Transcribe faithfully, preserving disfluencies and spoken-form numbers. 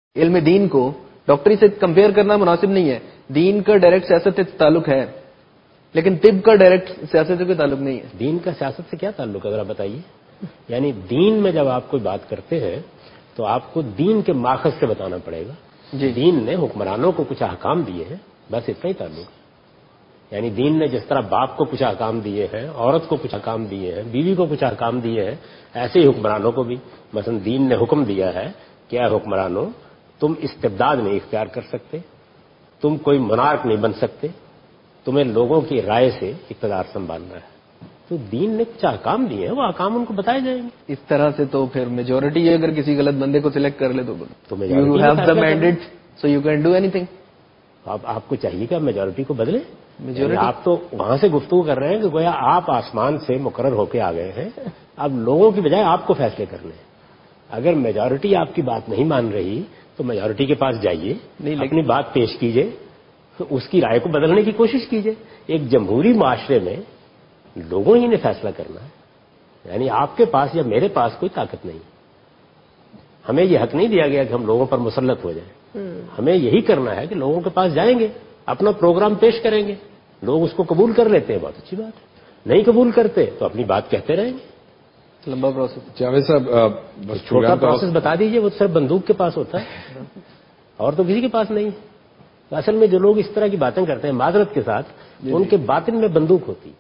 علم دین کو ڈاکٹری سے کمپیئر کرنا مناسب نہیں ہے. دین کا ڈائریکٹ سیاست سے تعلق ہے لیکن طب کا ڈائریکٹ سیاست سے کوئی تعلق نہیں ہے. دین کا سیاست سے کیا تعلق ہے ذرا بتائیے. یعنی دین میں جب آپ کوئی بات کرتے ہیں تو آپ کو دین کے ماخذ سے بتانا پڑے گا. جی دین نے حکمرانوں کو کچھ احکام دیے ہیں، بس اتنا ہی تعلق ہے. یعنی دین نے جس طرح باپ کو کچھ احکام دیے ہیں، عورت کو کچھ احکام دیے ہیں، بیوی کو کچھ احکام دیے ہیں، ایسے ہی حکمرانوں کو بھی. مثلا دین نے حکم دیا ہے کہ اے حکمرانوں تم استبداد نہیں اختیار کر سکتے، تم کوئی منارک نہیں بن سکتے، تمہیں لوگوں کی رائے سے اقتدار سنبھالنا ہے. تو دین نے کچھ احکام دیے ہیں، وہ احکام ان کو بتائے جائیں گے. اس طرح سے تو پھر میجورٹی ہے، اگر کسی غلط بندے کو سلیکٹ کر لے تو تو you have the mandate so you can do اینی تھنگ. آپ آپ کو چاہیے کہ میجورٹی کو بدلیں. یعنی آپ تو وہاں سے گفتگو کر رہے ہیں کہ گویا آپ آسمان سے مقرر ہو کے آ گئے ہیں، اب لوگوں کی بجائے آپ کو فیصلے کرنے ہیں. اگر میجورٹی آپ کی بات نہیں مان رہی تو میجورٹی کے پاس جائیے، اپنی بات پیش کیجئے، اس کی رائے کو بدلنے کی کوشش کیجئے. ایک جمہوری معاشرے میں لوگوں ہی نے فیصلہ کرنا ہے. یعنی آپ کے پاس یا میرے پاس کوئی طاقت نہیں. ہمیں یہ حق نہیں دیا گیا کہ ہم لوگوں پر مسلط ہو جائیں. ہمیں یہی کرنا ہے کہ لوگوں کے پاس جائیں گے، اپنا پروگرام پیش کریں گے، لوگ اس کو قبول کر لیتے ہیں، بہت اچھی بات ہے. نہیں قبول کرتے تو اپنی بات کہتے رہیں گے. لمبا پروسیس. جاوید صاحب چھوٹا پروسیس بتا دیجئے، وہ صرف بندوق کے پاس ہوتا ہے اور تو کسی کے پاس نہیں. اصل میں جو لوگ اس طرح کی باتیں کرتے ہیں معذرت کے ساتھ، ان کے باطن میں بندوق ہوتی ہے.